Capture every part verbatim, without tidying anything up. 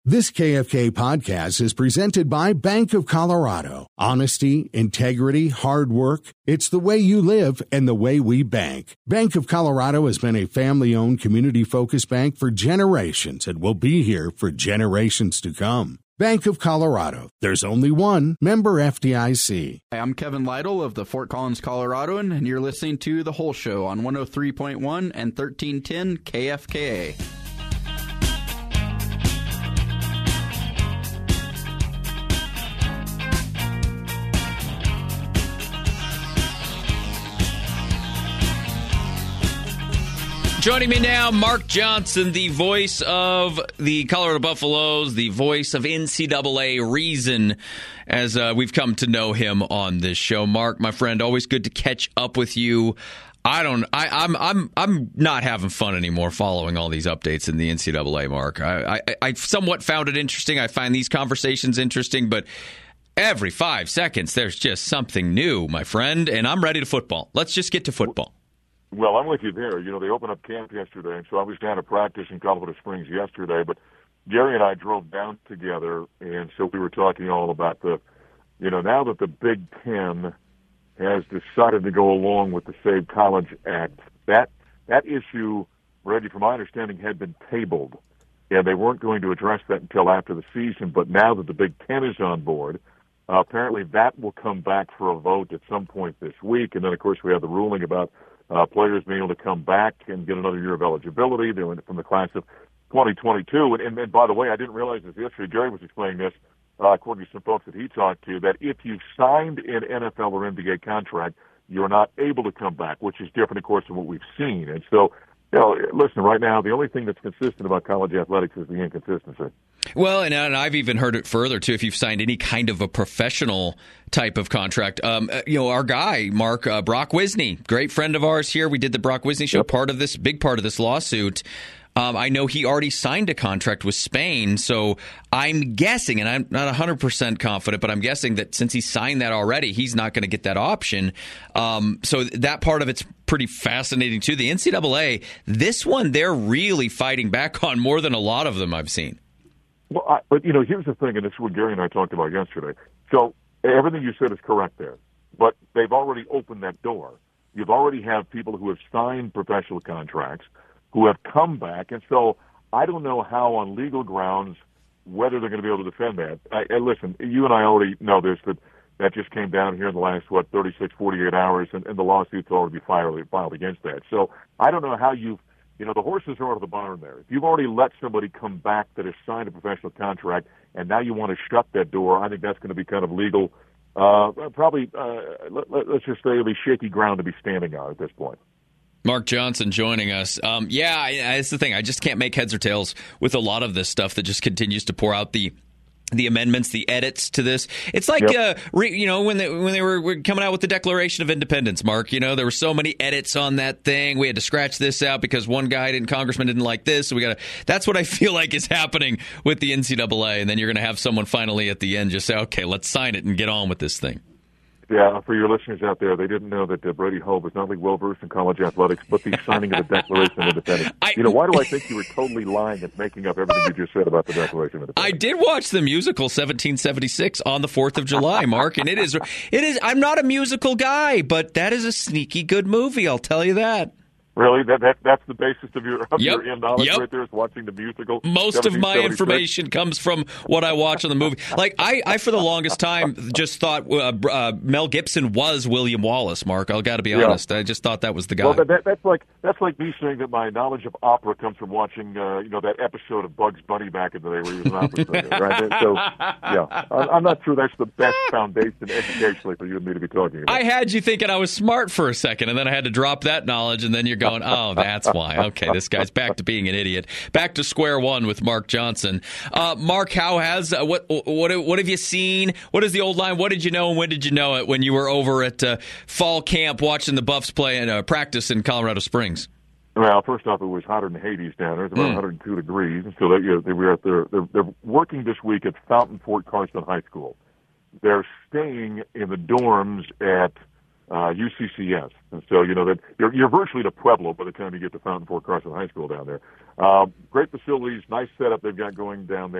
This K F K podcast is presented by Bank of Colorado. Honesty, integrity, hard work. It's the way you live and the way we bank. Bank of Colorado has been a family-owned, community-focused bank for generations and will be here for generations to come. Bank of Colorado. There's only one. Member F D I C. Hi, I'm Kevin Lytle of the Fort Collins Coloradoan, and you're listening to The Whole Show on one oh three point one and thirteen ten K F K A. Joining me now, Mark Johnson, the voice of the Colorado Buffaloes, the voice of N C double A Reason, as uh, we've come to know him on this show. Mark, my friend, always good to catch up with you. I don't. I, I'm. I'm. I'm not having fun anymore following all these updates in the N C double A. Mark, I, I. I somewhat found it interesting. I find these conversations interesting, but every five seconds there's just something new, my friend. And I'm ready to football. Let's just get to football. Well, I'm with you there. You know, they opened up camp yesterday, and so I was down to practice in Colorado Springs yesterday. But Gary and I drove down together, and so we were talking all about the, you know, now that the Big Ten has decided to go along with the Save College Act, that that issue, Reggie, from my understanding, had been tabled, and they weren't going to address that until after the season. But now that the Big Ten is on board, uh, apparently that will come back for a vote at some point this week. And then, of course, we have the ruling about Uh, players being able to come back and get another year of eligibility. They're from the class of twenty twenty-two. And, and, and by the way, I didn't realize this yesterday. Jerry was explaining this, uh, according to some folks that he talked to, that if you've signed an N F L or N B A contract, you're not able to come back, which is different, of course, than what we've seen. And so, you know, listen, right now, the only thing that's consistent about college athletics is the inconsistency. Well, and, and I've even heard it further, too, if you've signed any kind of a professional type of contract. Um, you know, our guy, Mark, uh, Brock Wisney, great friend of ours here. We did the Brock Wisney show, yep. part of this, big part of this lawsuit. Um, I know he already signed a contract with Spain, so I'm guessing, and I'm not one hundred percent confident, but I'm guessing that since he signed that already, he's not going to get that option. Um, so that part of it's pretty fascinating, too. The N C double A, this one, they're really fighting back on more than a lot of them I've seen. Well, I, but, you know, here's the thing, and this is what Gary and I talked about yesterday. So everything you said is correct there, but they've already opened that door. You've already have people who have signed professional contracts who have come back, and so I don't know how on legal grounds whether they're going to be able to defend that. I, and listen, you and I already know this, that that just came down here in the last, what, thirty-six, forty-eight hours, and, and the lawsuit's already been filed, filed against that. So I don't know how you've, you know, the horses are out of the barn there. If you've already let somebody come back that has signed a professional contract, and now you want to shut that door, I think that's going to be kind of legal, uh, probably, uh, let, let, let's just say it'll be shaky ground to be standing on at this point. Mark Johnson joining us. Um, yeah, that's the thing. I just can't make heads or tails with a lot of this stuff that just continues to pour out the the amendments, the edits to this. It's like, yep. uh, re, you know, when they, when they were, were coming out with the Declaration of Independence, Mark, you know, there were so many edits on that thing. We had to scratch this out because one guy didn't, congressman didn't like this. So we got to, that's what I feel like is happening with the N C double A. And then you're going to have someone finally at the end just say, okay, let's sign it and get on with this thing. Yeah, for your listeners out there, they didn't know that uh, Brady Hope was not only well-versed in college athletics, but the signing of the Declaration of Independence. I, you know, why do I think you were totally lying and making up everything you just said about the Declaration of Independence? I did watch the musical seventeen seventy-six on the fourth of July, Mark, and it is, it is, I'm not a musical guy, but that is a sneaky good movie, I'll tell you that. Really? That, that That's the basis of your, of yep. your knowledge yep. right there, is watching the musical? Most of my information comes from what I watch on the movie. Like, I, I for the longest time, just thought uh, uh, Mel Gibson was William Wallace, Mark. I've got to be honest. Yeah. I just thought that was the guy. Well, that, that, that's like that's like me saying that my knowledge of opera comes from watching, uh, you know, that episode of Bugs Bunny back in the day where he was an opera singer, right? So, yeah, I'm not sure that's the best foundation educationally for you and me to be talking about. I had you thinking I was smart for a second, and then I had to drop that knowledge, and then you're going, oh, that's why. Okay, this guy's back to being an idiot. Back to square one with Mark Johnson. Uh, Mark, how has uh, what what what have you seen? What is the old line? What did you know, and when did you know it? When you were over at uh, fall camp watching the Buffs play and uh, practice in Colorado Springs. Well, first off, it was hotter than Hades down there. It's about mm. one hundred two degrees, and so they, you know, they were at their, they're, they're working this week at Fountain Fort Carson High School. They're staying in the dorms at uh, U C C S. And so, you know, that you're, you're virtually to Pueblo by the time you get to Fountain Fort Carson High School down there. Uh, great facilities, nice setup they've got going down there.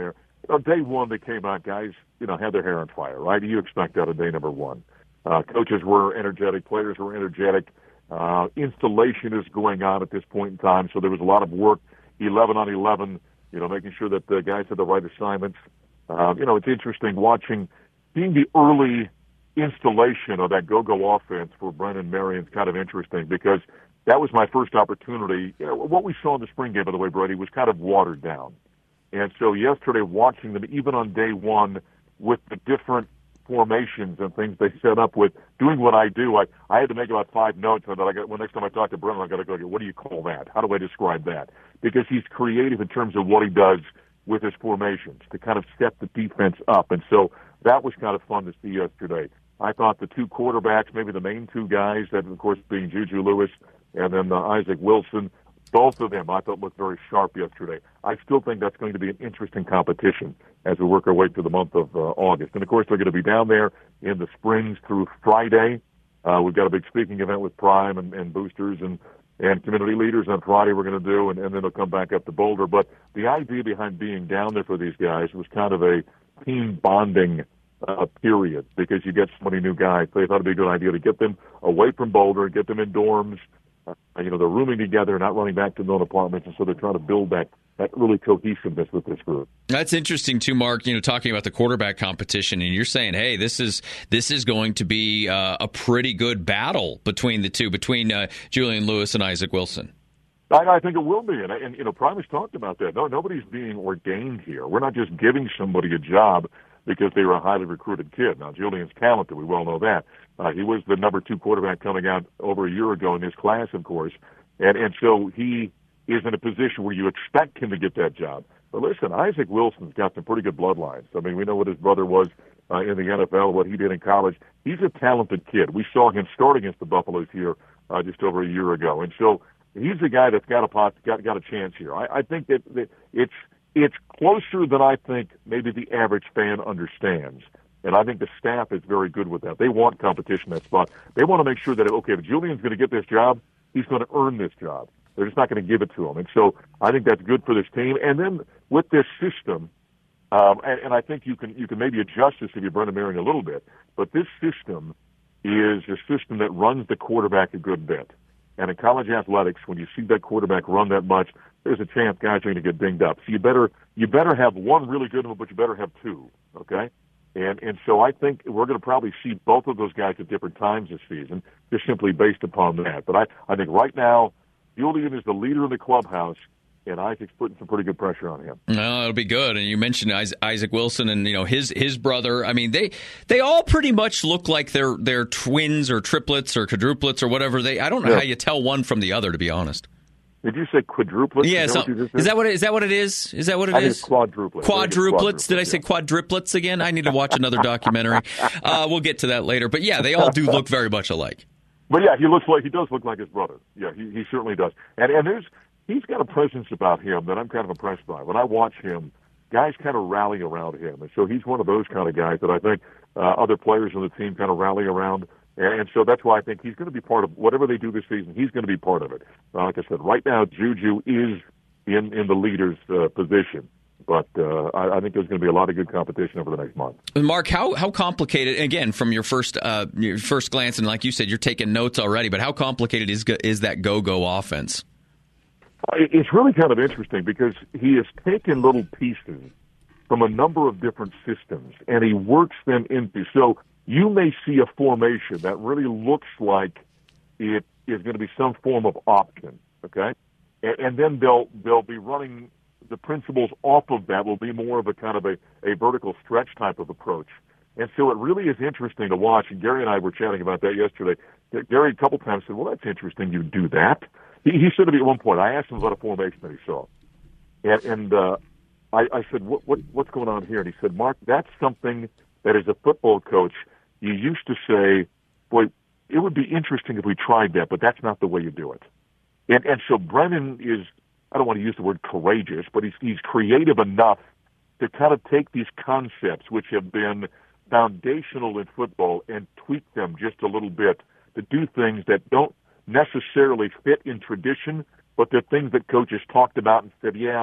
on day one, they came out, guys, you know, had their hair on fire, right? You expect that on day number one. Uh, coaches were energetic, players were energetic. Uh, installation is going on at this point in time, so there was a lot of work, eleven on eleven, you know, making sure that the guys had the right assignments. Uh, you know, it's interesting watching, seeing the early installation of that go-go offense for Brennan Marion's kind of interesting because that was my first opportunity. You know, what we saw in the spring game, by the way, Brady, was kind of watered down. And so yesterday, watching them, even on day one, with the different formations and things they set up with, doing what I do, I, I had to make about five notes. And I got, well, next time I talk to Brennan, I got to go, what do you call that? How do I describe that? Because he's creative in terms of what he does with his formations to kind of step the defense up. And so that was kind of fun to see yesterday. I thought the two quarterbacks, maybe the main two guys, that of course being Juju Lewis and then uh, Isaac Wilson, both of them I thought looked very sharp yesterday. I still think that's going to be an interesting competition as we work our way through the month of uh, August. And of course, they're going to be down there in the Springs through Friday. Uh, we've got a big speaking event with Prime and, and boosters and, and community leaders on Friday we're going to do, and, and then they'll come back up to Boulder. But the idea behind being down there for these guys was kind of a team bonding uh, period because you get so many new guys. They thought it would be a good idea to get them away from Boulder, get them in dorms. Uh, you know, they're rooming together, not running back to their own apartments, and so they're trying to build that, that really cohesiveness with this group. That's interesting too, Mark. You know, talking about the quarterback competition, and you're saying, hey, this is this is going to be uh, a pretty good battle between the two, between uh, Julian Lewis and Isaac Wilson. I, I think it will be, and, and you know, Primus talked about that. No, nobody's being ordained here. We're not just giving somebody a job because they were a highly recruited kid. Now, Julian's talented. We well know that. Uh, he was the number two quarterback coming out over a year ago in his class, of course. And, and so he is in a position where you expect him to get that job. But listen, Isaac Wilson's got some pretty good bloodlines. I mean, we know what his brother was uh, in the N F L, what he did in college. He's a talented kid. We saw him start against the Buffaloes here uh, just over a year ago. And so he's a guy that's got a pot, got, got a chance here. I, I think that, that it's it's closer than I think maybe the average fan understands. And I think the staff is very good with that. They want competition in that spot. They want to make sure that, okay, if Julian's going to get this job, he's going to earn this job. They're just not going to give it to him. And so I think that's good for this team. And then with this system, um, and, and I think you can you can maybe adjust this if you're Brennan Marion a little bit, but this system is a system that runs the quarterback a good bit. And in college athletics, when you see that quarterback run that much, there's a chance guys are going to get dinged up. So you better you better have one really good one, but you better have two, okay? And and so I think we're going to probably see both of those guys at different times this season, just simply based upon that. But I, I think right now, Julian is the leader in the clubhouse, and Isaac's putting some pretty good pressure on him. No, it'll be good. And you mentioned Isaac Wilson and you know his his brother. I mean, they they all pretty much look like they're they're twins or triplets or quadruplets or whatever. They I don't know yeah. how you tell one from the other, to be honest. Did you say quadruplets? Yeah, is, so, is that what it, is that what it is? Is that what it I is? Quadruplets. Quadruplets. Did I say quadruplets again? I need to watch another documentary. Uh, we'll get to that later. But yeah, they all do look very much alike. But yeah, he looks like he does look like his brother. Yeah, he, he certainly does. And and there's he's got a presence about him that I'm kind of impressed by. When I watch him, guys kind of rally around him, and so he's one of those kind of guys that I think uh, other players on the team kind of rally around. And so that's why I think he's going to be part of whatever they do this season. He's going to be part of it. Uh, like I said, right now Juju is in, in the leader's uh, position. But uh, I, I think there's going to be a lot of good competition over the next month. Mark, how how complicated? Again, from your first uh, your first glance, and like you said, you're taking notes already. But how complicated is is that go-go offense? It's really kind of interesting because he has taken little pieces from a number of different systems, and he works them into so. You may see a formation that really looks like it is going to be some form of option, okay? And, and then they'll they'll be running the principles off of that will be more of a kind of a, a vertical stretch type of approach. And so it really is interesting to watch. And Gary and I were chatting about that yesterday. Gary a couple times said, well, that's interesting you do that. He, he said to me at one point, I asked him about a formation that he saw. And, and uh, I, I said, what, what what's going on here? And he said, Mark, that's something that as a football coach, you used to say, boy, it would be interesting if we tried that, but that's not the way you do it. And, and so Brennan is, I don't want to use the word courageous, but he's, he's creative enough to kind of take these concepts, which have been foundational in football, and tweak them just a little bit to do things that don't necessarily fit in tradition, but they're things that coaches talked about and said, yeah,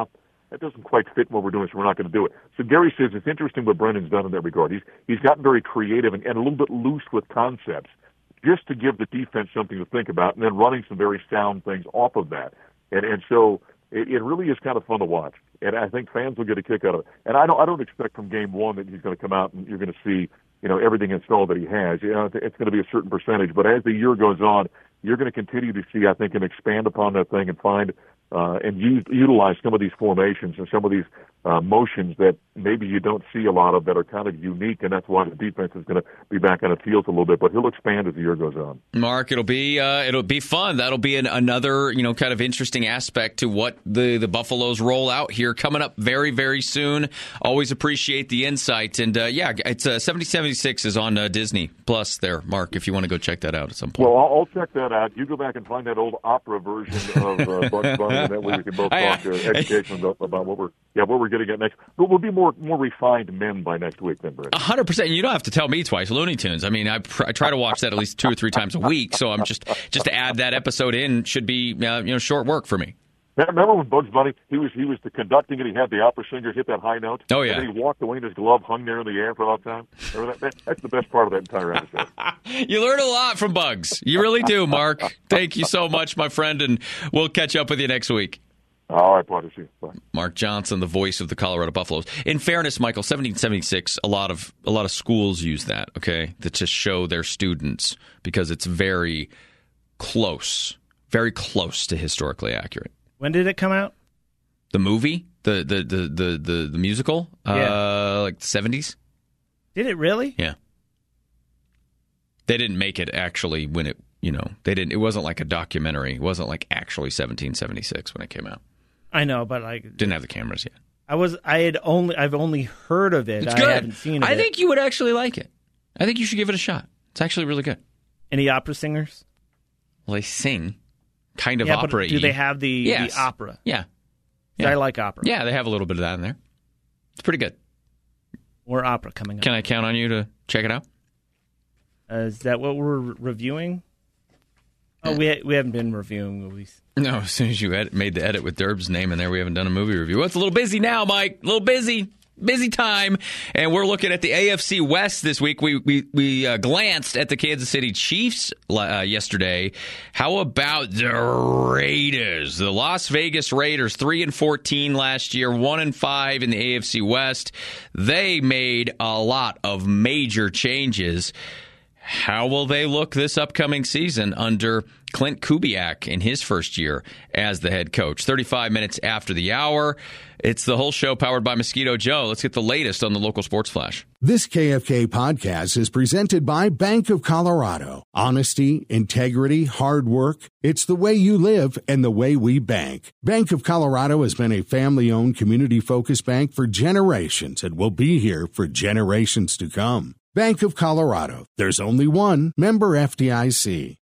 that doesn't quite fit what we're doing, so we're not going to do it. So Gary says it's interesting what Brendan's done in that regard. He's he's gotten very creative and, and a little bit loose with concepts, just to give the defense something to think about, and then running some very sound things off of that. And and so it, it really is kind of fun to watch, and I think fans will get a kick out of it. And I don't I don't expect from game one that he's going to come out and you're going to see, you know, everything installed that he has. You know, it's going to be a certain percentage, but as the year goes on, you're going to continue to see, I think, and expand upon that thing and find uh, and use, utilize some of these formations and some of these uh, motions that maybe you don't see a lot of that are kind of unique, and that's why the defense is going to be back on its heels a little bit. But he'll expand as the year goes on. Mark, it'll be uh, it'll be fun. That'll be an, another you know kind of interesting aspect to what the the Buffaloes roll out here coming up very very soon. Always appreciate the insight, and uh, yeah, it's uh, seventy seventy-six is on uh, Disney Plus there, Mark. If you want to go check that out at some point. Well, I'll, I'll check that out. You go back and find that old opera version of uh, Bugs Bunny, and that way we can both talk uh, education about, about what we're yeah what we're getting at next. But we'll be more more refined men by next week, then, Brett. A hundred percent. You don't have to tell me twice. Looney Tunes. I mean, I, pr- I try to watch that at least two or three times a week. So I'm just just to add that episode in should be uh, you know short work for me. Remember when Bugs Bunny, he was he was the conducting and he had the opera singer hit that high note? Oh, yeah. And then he walked away and his glove hung there in the air for a long time? That? That, that's the best part of that entire episode. You learn a lot from Bugs. You really do, Mark. Thank you so much, my friend, and we'll catch up with you next week. All right, pleasure to see you. Bye. Mark Johnson, the voice of the Colorado Buffaloes. In fairness, Michael, seventeen seventy-six, a lot of a lot of schools use that, okay, that to show their students because it's very close, very close to historically accurate. When did it come out? The movie, the the the the the, the musical, yeah. uh, like the seventies. Did it really? Yeah. They didn't make it actually when it, you know, they didn't. It wasn't like a documentary. It wasn't like actually seventeen seventy-six when it came out. I know, but like didn't have the cameras yet. I was, I had only, I've only heard of it. It's I good. haven't seen it. I think you would actually like it. I think you should give it a shot. It's actually really good. Any opera singers? Well, they sing kind of yeah, opera-y. But do they have the, yes. the opera? Yeah. yeah. I like opera. Yeah, they have a little bit of that in there. It's pretty good. More opera coming up. Can I count on you to check it out? Uh, is that what we're reviewing? Oh, we ha- we haven't been reviewing movies. No, as soon as you ed- made the edit with Derb's name in there, we haven't done a movie review. Well, it's a little busy now, Mike. A little busy. Busy time. And we're looking at the A F C West this week. We we, we uh, glanced at the Kansas City Chiefs uh, yesterday. How about the Raiders? The Las Vegas Raiders, three and fourteen last year, one and five in the A F C West. They made a lot of major changes. How will they look this upcoming season under Clint Kubiak in his first year as the head coach? thirty-five minutes after the hour. It's the whole show powered by Mosquito Joe. Let's get the latest on the local sports flash. This K F K podcast is presented by Bank of Colorado. Honesty, integrity, hard work. It's the way you live and the way we bank. Bank of Colorado has been a family-owned, community-focused bank for generations and will be here for generations to come. Bank of Colorado. There's only one. Member F D I C.